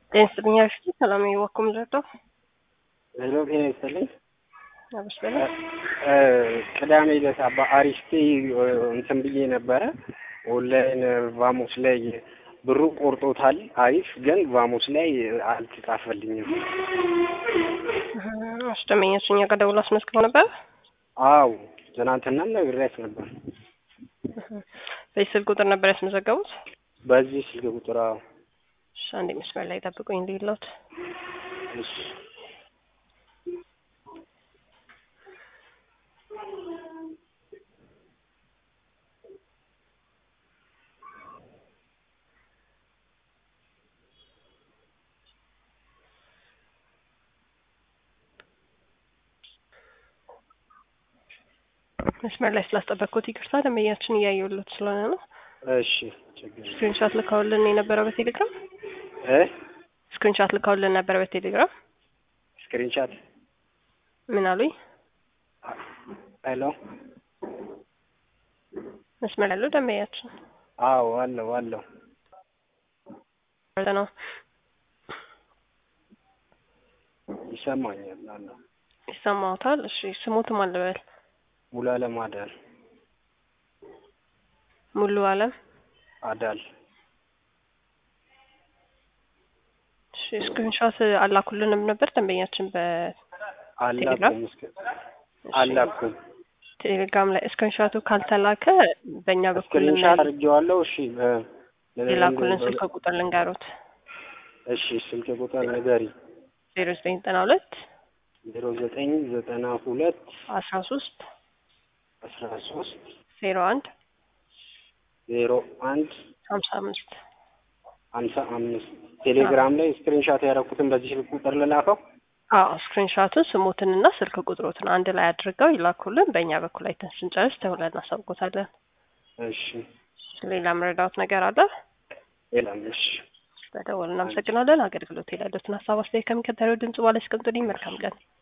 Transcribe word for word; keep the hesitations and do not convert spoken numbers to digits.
ጤና ይስጥልኝ። ሰላም ይወኩም ዘርቶ ሄሎ ጤና ይስጥልኝ። አብስበለ ቅዳሜ ዕለት አባ አሪስቴ እንትን ብዬ ነበረ ኦንላይን ቫሞስ ላይ ብሩ ቆርጦታል። አሪፍ ግን ቫሞስ ላይ አልተጻፈልኝም። አስተመኛችኛ ከደውላ አስመስክረው ነበር። አው ትናንትና ነግሬያት ነበር። በዚህ ስልክ ቁጥር ነበር ያስመዘገቡት? በዚህ ስልክ ቁጥር አው። እሺ አንዴ መስመር ላይ ጠብቁኝ እንዲሉት። እሺ መስመር ላይ ስላስጠበቅኩት ይቅርታ። ደንበኛችን እያየሁለት ስለሆነ ነው። እሺ ችግር የለም። ስክሪንሾት ልካውልን የነበረው በቴሌግራም እ ስክሪንሾት ልካውልን ነበር በቴሌግራም። ስክሪንሾት ምን አሉኝ? ሄሎ መስመር ያለው ደንበኛችን አዎ አለው አለው ነው ይሰማኛል አለው ይሰማዎታል? እሺ ስሙትም አለበል ሙሉ አለም አዳል ሙሉ አለም አዳል። እሺ ስክሪንሾት አላኩልንም ነበር ደንበኛችን በቴሌግራም አላኩም። ቴሌግራም ላይ ስክሪንሾቱ ካልተላከ በእኛ በኩል ስክሪንሾት አድርጌዋለሁ። እሺ የላኩልን ስልክ ቁጥር ልንገሩት። እሺ ስልክ ቁጥር ንገሪ። ዜሮ ዘጠኝ ዘጠና ሁለት ዜሮ ዘጠኝ ዘጠና ሁለት አስራ ሶስት አስራ ሶስት ዜሮ አንድ ዜሮ አንድ ሀምሳ አምስት ሀምሳ አምስት ቴሌግራም ላይ ስክሪንሾት ያደረኩትን በዚህ ስልክ ቁጥር ልላከው? አዎ ስክሪንሾቱን ስሙትንና ስልክ ቁጥሮትን አንድ ላይ አድርገው ይላኩልን። በእኛ በኩል አይተን ስንጨርስ ተውለን እናሳውቆታለን። እሺ ሌላ መረዳት ነገር አለ? የለም። እሺ በደወል እናመሰግናለን። አገልግሎት የሌሉትን ሀሳብ አስተያየት ከሚከተለው ድምጽ ባለ እስከምትልኝ መልካም ቀን።